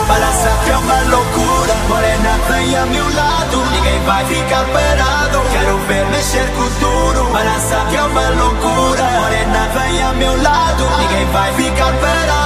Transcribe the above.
balança que é uma loucura. Morena, vem a meu lado, ninguém vai ficar parado. Quero ver mexer com duro, balança que é uma loucura. Morena, vem a meu lado, ninguém vai ficar parado.